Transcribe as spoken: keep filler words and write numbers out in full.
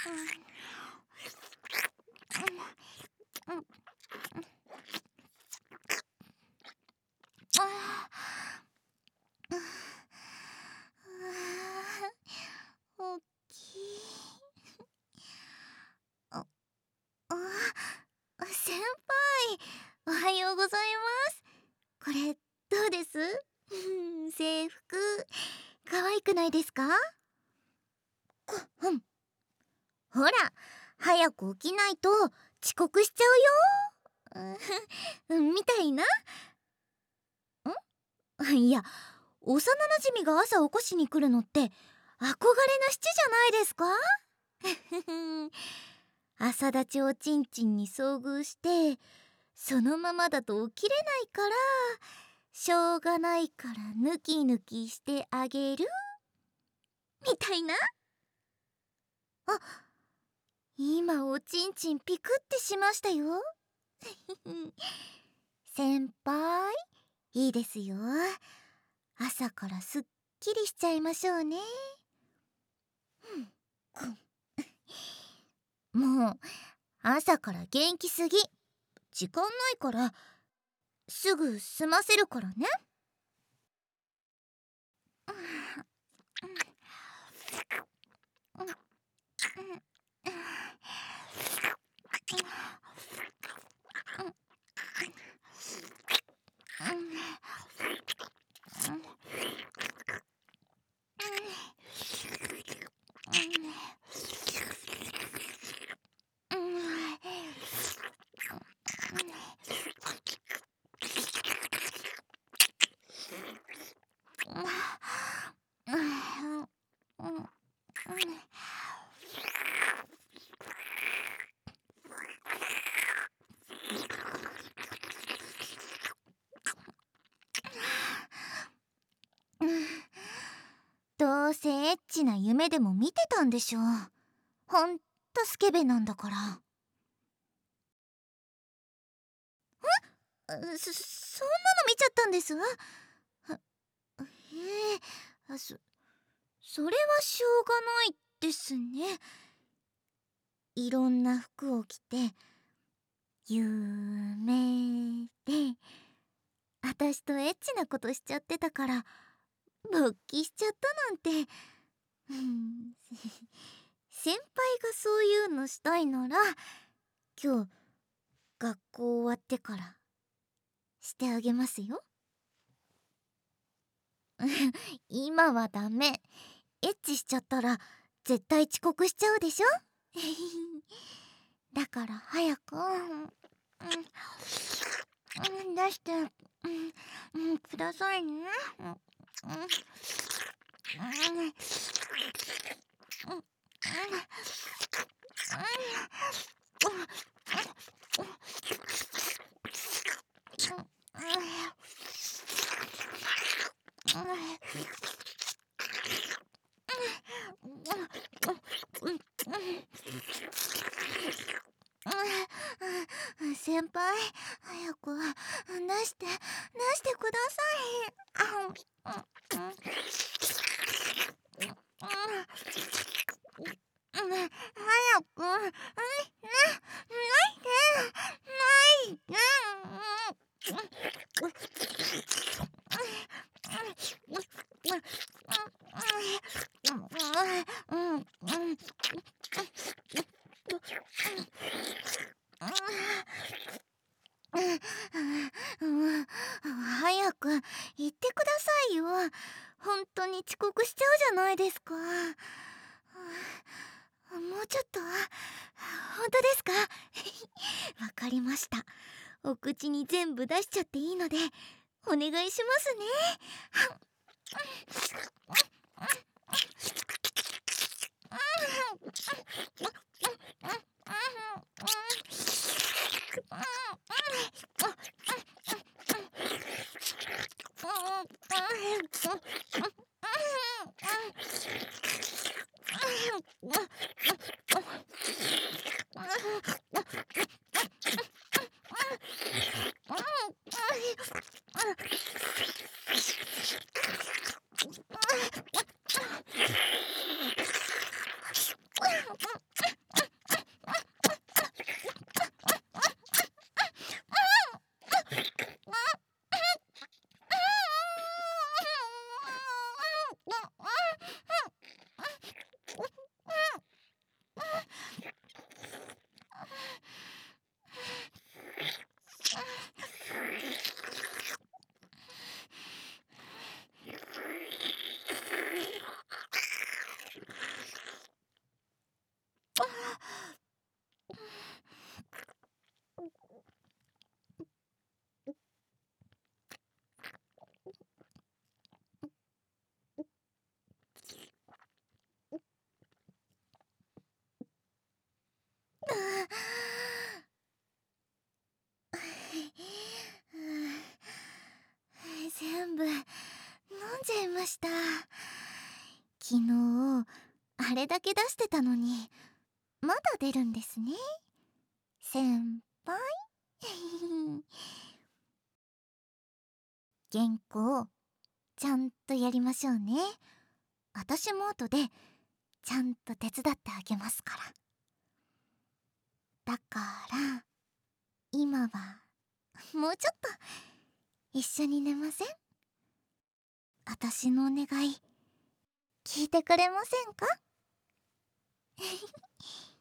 おっきい。あ、あ、先輩、おはようございます。これどうです？制服可愛くないですか？こうん。ほら、早く起きないと遅刻しちゃうよ。うん、みたいな。んいや、幼なじみが朝起こしに来るのって憧れの七じゃないですか？朝立ちおちんちんに遭遇してそのままだと起きれないからしょうがないからヌキヌキしてあげるみたいな。あ、今おちんちんピクってしましたよ。先輩、いいですよ。朝からすっきりしちゃいましょうね。もう朝から元気すぎ。時間ないからすぐ済ませるからね。どうせエッチな夢でも見てたんでしょう。ほんとスケベなんだから。え？そ、そんなの見ちゃったんです？へえ、そ、それはしょうがないですね。いろんな服を着て夢で私とエッチなことしちゃってたから勃起しちゃったなんて。うん、先輩がそういうのしたいなら今日学校終わってからしてあげますよ。今はダメ。エッチしちゃったら絶対遅刻しちゃうでしょ。だから早く、うん、うん、出して、うん、うん、くださいね。うん、うん、先輩、早く出して出してください。早く、ないで、ないで。早く言ってくださいよ。本当に遅刻しちゃうじゃないですか。もうちょっと。本当ですか？わかりました。お口に全部出しちゃっていいのでお願いしますね。 ました。昨日あれだけ出してたのにまだ出るんですね、先輩。原稿ちゃんとやりましょうね。私も後でちゃんと手伝ってあげますから。だから今はもうちょっと一緒に寝ません？私のお願い聞いてくれませんか？